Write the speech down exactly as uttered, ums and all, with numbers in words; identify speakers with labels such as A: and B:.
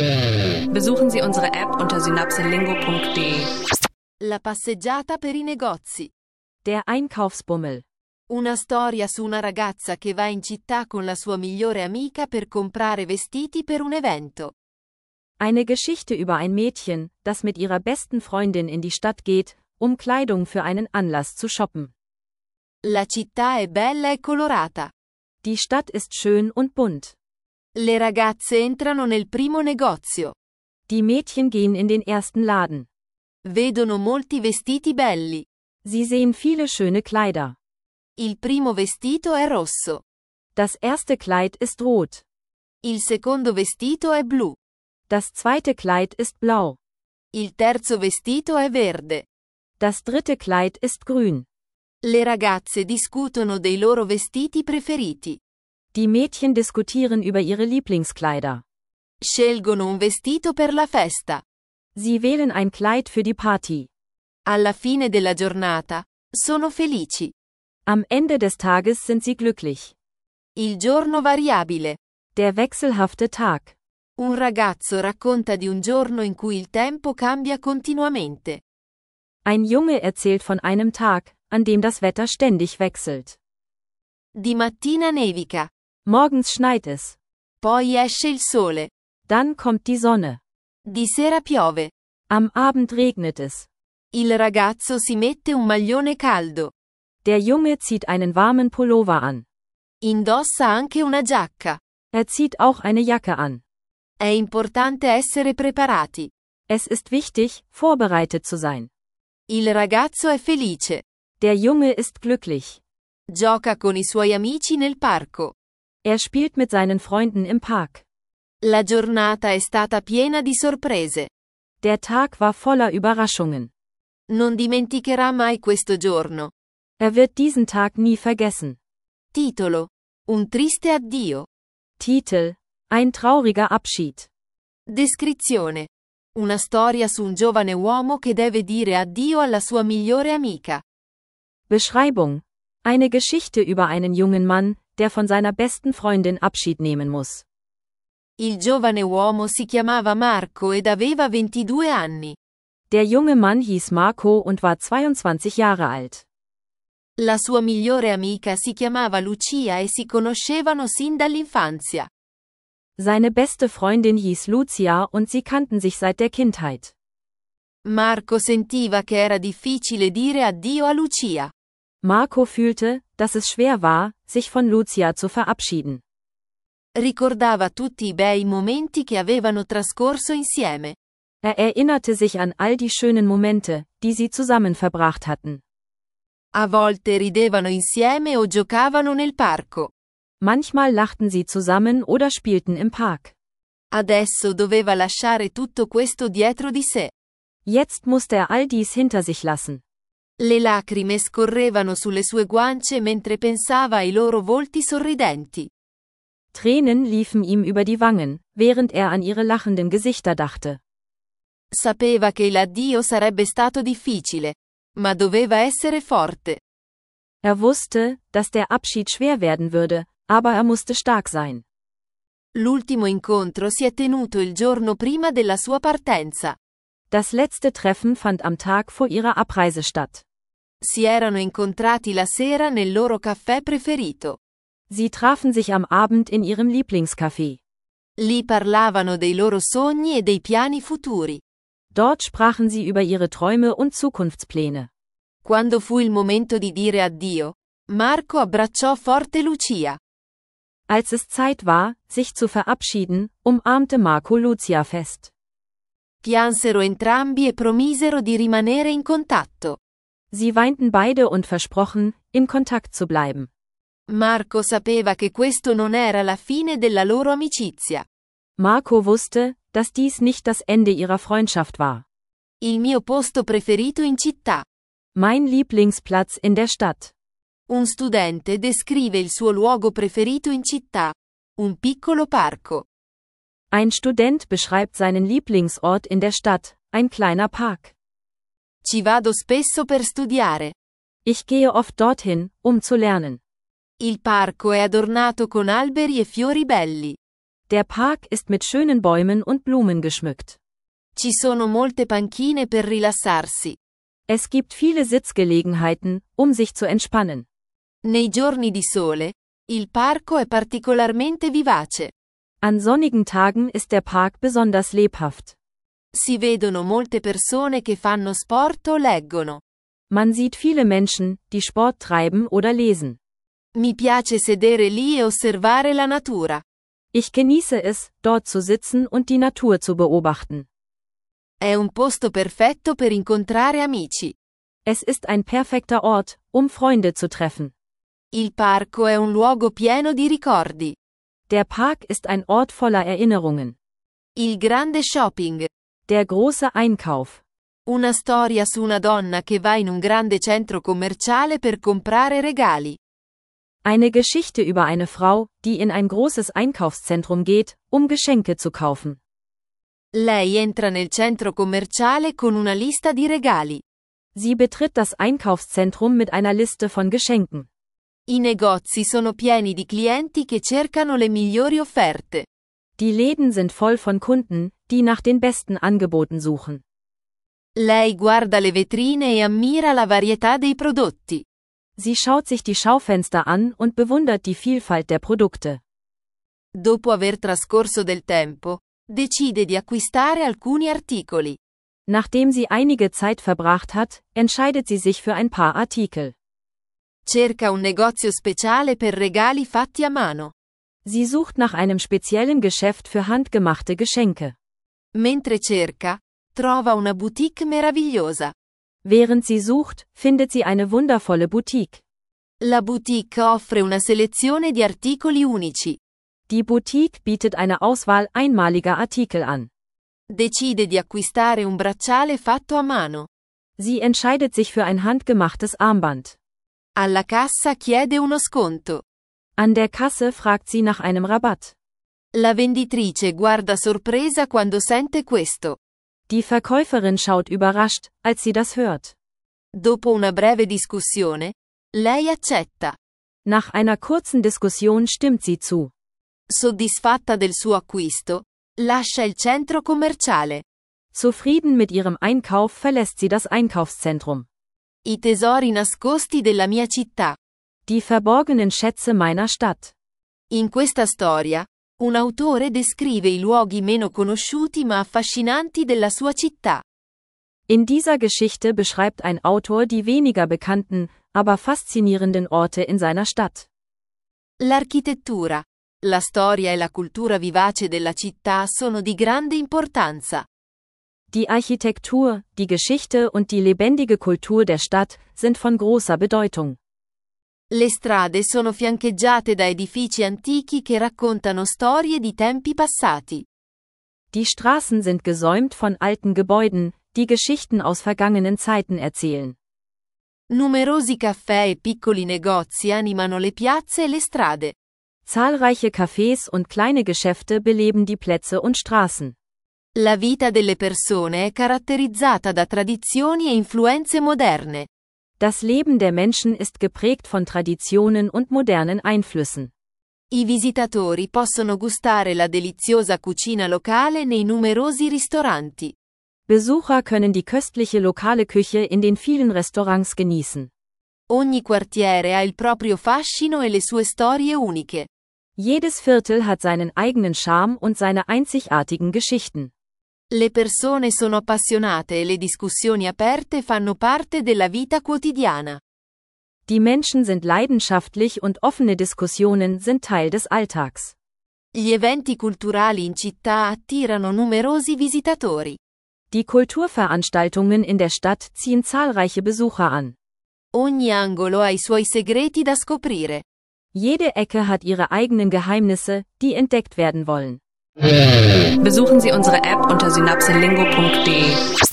A: Besuchen Sie unsere App unter synapselingo punkt de.
B: La passeggiata per i negozi.
C: Der Einkaufsbummel.
B: Una storia su una ragazza che va in città con la sua migliore amica per comprare vestiti per un evento.
C: Eine Geschichte über ein Mädchen, das mit ihrer besten Freundin in die Stadt geht, um Kleidung für einen Anlass zu shoppen.
B: La città è bella e colorata.
C: Die Stadt ist schön und bunt.
B: Le ragazze entrano nel primo negozio.
C: Die Mädchen gehen in den ersten Laden.
B: Vedono molti vestiti belli.
C: Sie sehen viele schöne Kleider.
B: Il primo vestito è rosso.
C: Das erste Kleid ist rot.
B: Il secondo vestito è blu.
C: Das zweite Kleid ist blau.
B: Il terzo vestito è verde.
C: Das dritte Kleid ist grün.
B: Le ragazze discutono dei loro vestiti preferiti.
C: Die Mädchen diskutieren über ihre Lieblingskleider.
B: Scelgono un vestito per la festa.
C: Sie wählen ein Kleid für die Party.
B: Alla fine della giornata, sono felici.
C: Am Ende des Tages sind sie glücklich.
B: Il giorno variabile.
C: Der wechselhafte Tag.
B: Un ragazzo racconta di un giorno in cui il tempo cambia continuamente.
C: Ein Junge erzählt von einem Tag, an dem das Wetter ständig wechselt.
B: Di mattina nevica.
C: Morgens schneit es.
B: Poi esce il sole.
C: Dann kommt die Sonne.
B: Di sera piove.
C: Am Abend regnet es.
B: Il ragazzo si mette un maglione caldo.
C: Der Junge zieht einen warmen Pullover an.
B: Indossa anche una giacca.
C: Er zieht auch eine Jacke an.
B: È importante essere preparati.
C: Es ist wichtig, vorbereitet zu sein.
B: Il ragazzo è felice.
C: Der Junge ist glücklich.
B: Gioca con i suoi amici nel parco.
C: Er spielt mit seinen Freunden im Park.
B: La giornata è stata piena di sorprese.
C: Der Tag war voller Überraschungen.
B: Non dimenticherà mai questo giorno.
C: Er wird diesen Tag nie vergessen.
B: Titolo: Un triste addio.
C: Titel: Ein trauriger Abschied.
B: Descrizione: Una storia su un giovane uomo che deve dire addio alla sua migliore amica.
C: Beschreibung: Eine Geschichte über einen jungen Mann, der von seiner besten Freundin Abschied nehmen muss.
B: Il giovane uomo si chiamava Marco ed aveva ventidue anni.
C: Der junge Mann hieß Marco und war zweiundzwanzig Jahre alt.
B: La sua migliore amica si chiamava Lucia e si conoscevano sin dall'infanzia.
C: Seine beste Freundin hieß Lucia und sie kannten sich seit der Kindheit.
B: Marco sentiva che era difficile dire addio a Lucia.
C: Marco fühlte, dass es schwer war, sich von Lucia zu verabschieden.
B: Ricordava tutti i bei momenti che avevano trascorso insieme.
C: Er erinnerte sich an all die schönen Momente, die sie zusammen verbracht hatten.
B: A volte ridevano insieme o giocavano nel parco.
C: Manchmal lachten sie zusammen oder spielten im Park.
B: Adesso doveva lasciare tutto questo dietro di sé.
C: Jetzt musste er all dies hinter sich lassen.
B: Le lacrime scorrevano sulle sue guance mentre pensava ai loro volti sorridenti.
C: Tränen liefen ihm über die Wangen, während er an ihre lachenden Gesichter dachte.
B: Sapeva che l'addio sarebbe stato difficile, ma doveva essere forte.
C: Er wusste, dass der Abschied schwer werden würde, aber er musste stark sein.
B: L'ultimo incontro si è tenuto il giorno prima della sua partenza.
C: Das letzte Treffen fand am Tag vor ihrer Abreise statt.
B: Si erano incontrati la sera nel loro caffè preferito.
C: Sie trafen sich am Abend in ihrem Lieblingscafé.
B: Lì parlavano dei loro sogni e dei piani futuri.
C: Dort sprachen sie über ihre Träume und Zukunftspläne.
B: Quando fu il momento di dire addio, Marco abbracciò forte Lucia.
C: Als es Zeit war, sich zu verabschieden, umarmte Marco Lucia fest.
B: Piansero entrambi e promisero di rimanere in contatto.
C: Sie weinten beide und versprochen, in Kontakt zu bleiben.
B: Marco sapeva che questo non era la fine della loro amicizia.
C: Marco wusste, dass dies nicht das Ende ihrer Freundschaft war.
B: Il mio posto preferito in città.
C: Mein Lieblingsplatz in der Stadt.
B: Un studente descrive il suo luogo preferito in città. Un piccolo parco.
C: Ein Student beschreibt seinen Lieblingsort in der Stadt, ein kleiner Park.
B: Ci vado spesso per studiare.
C: Ich gehe oft dorthin, um zu lernen.
B: Il parco è adornato con alberi e fiori belli.
C: Der Park ist mit schönen Bäumen und Blumen geschmückt.
B: Ci sono molte panchine per rilassarsi.
C: Es gibt viele Sitzgelegenheiten, um sich zu entspannen.
B: Nei giorni di sole, il parco è particolarmente vivace.
C: An sonnigen Tagen ist der Park besonders lebhaft.
B: Si vedono molte persone che fanno sport o leggono.
C: Man sieht viele Menschen, die Sport treiben oder lesen.
B: Mi piace sedere lì e osservare la natura.
C: Ich genieße es, dort zu sitzen und die Natur zu beobachten.
B: È un posto perfetto per incontrare amici.
C: Es ist ein perfekter Ort, um Freunde zu treffen.
B: Il parco è un luogo pieno di ricordi.
C: Der Park ist ein Ort voller Erinnerungen.
B: Il grande shopping.
C: Der große Einkauf.
B: Una storia su una donna che va in un grande centro commerciale per comprare regali.
C: Eine Geschichte über eine Frau, die in ein großes Einkaufszentrum geht, um Geschenke zu kaufen.
B: Lei entra nel centro commerciale con una lista di regali.
C: Sie betritt das Einkaufszentrum mit einer Liste von Geschenken.
B: I negozi sono pieni di clienti che cercano le migliori offerte.
C: Die Läden sind voll von Kunden, die nach den besten Angeboten suchen.
B: Lei guarda le vetrine e ammira la varietà dei prodotti.
C: Sie schaut sich die Schaufenster an und bewundert die Vielfalt der Produkte.
B: Dopo aver trascorso del tempo, decide di acquistare alcuni articoli.
C: Nachdem sie einige Zeit verbracht hat, entscheidet sie sich für ein paar Artikel.
B: Cerca un negozio speciale per regali fatti a mano.
C: Sie sucht nach einem speziellen Geschäft für handgemachte Geschenke.
B: Mentre cerca, trova una boutique meravigliosa.
C: Während sie sucht, findet sie eine wundervolle Boutique.
B: La boutique offre una selezione di articoli unici.
C: Die Boutique bietet eine Auswahl einmaliger Artikel an.
B: Decide di acquistare un bracciale fatto a mano.
C: Sie entscheidet sich für ein handgemachtes Armband.
B: Alla cassa chiede uno sconto.
C: An der Kasse fragt sie nach einem Rabatt.
B: La venditrice guarda sorpresa quando sente questo.
C: Die Verkäuferin schaut überrascht, als sie das hört.
B: Dopo una breve discussione, lei accetta.
C: Nach einer kurzen Diskussion stimmt sie zu.
B: Soddisfatta del suo acquisto, lascia il centro commerciale.
C: Zufrieden mit ihrem Einkauf verlässt sie das Einkaufszentrum.
B: I tesori nascosti della mia città.
C: Die verborgenen Schätze meiner Stadt.
B: In questa storia, un autore descrive i luoghi meno conosciuti ma affascinanti della sua città.
C: In dieser Geschichte beschreibt ein Autor die weniger bekannten, aber faszinierenden Orte in seiner Stadt.
B: L'architettura, la storia e la cultura vivace della città sono di grande importanza.
C: Die Architektur, die Geschichte und die lebendige Kultur der Stadt sind von großer Bedeutung.
B: Le strade sono fiancheggiate da edifici antichi che raccontano storie di tempi passati.
C: Die Straßen sind gesäumt von alten Gebäuden, die Geschichten aus vergangenen Zeiten erzählen.
B: Numerosi caffè e piccoli negozi animano le piazze e le strade.
C: Zahlreiche Cafés und kleine Geschäfte beleben die Plätze und Straßen.
B: La vita delle persone è caratterizzata da tradizioni e influenze moderne.
C: Das Leben der Menschen ist geprägt von Traditionen und modernen Einflüssen.
B: I visitatori possono gustare la deliziosa cucina locale nei numerosi ristoranti.
C: Besucher können die köstliche lokale Küche in den vielen Restaurants genießen.
B: Ogni quartiere ha il proprio fascino e le sue storie uniche.
C: Jedes Viertel hat seinen eigenen Charme und seine einzigartigen Geschichten.
B: Le persone sono appassionate e le discussioni aperte fanno parte della vita quotidiana.
C: Die Menschen sind leidenschaftlich und offene Diskussionen sind Teil des Alltags.
B: Gli eventi culturali in città attirano numerosi visitatori.
C: Die Kulturveranstaltungen in der Stadt ziehen zahlreiche Besucher an.
B: Ogni angolo ha i suoi segreti da scoprire.
C: Jede Ecke hat ihre eigenen Geheimnisse, die entdeckt werden wollen.
A: Besuchen Sie unsere App unter synapselingo punkt de.